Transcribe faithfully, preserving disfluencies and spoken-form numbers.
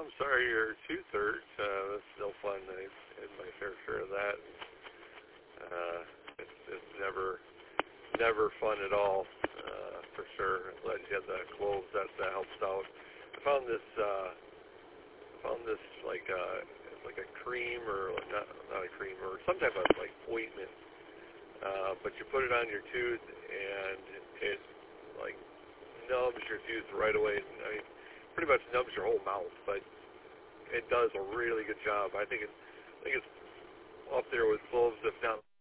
I'm sorry your tooth hurt. Uh, that's no fun. I had my fair share of that. Uh, it's, it's never, never fun at all, uh, for sure. I'm glad you had the cloves. That, that helps out. I found this, uh, found this like, uh, like a cream or not, not a cream or some type of like ointment. Uh, but you put it on your tooth and it, it like numbs your tooth right away. I mean, pretty much numbs your whole mouth, but it does a really good job. I think it's, I think it's up there with cloves, if not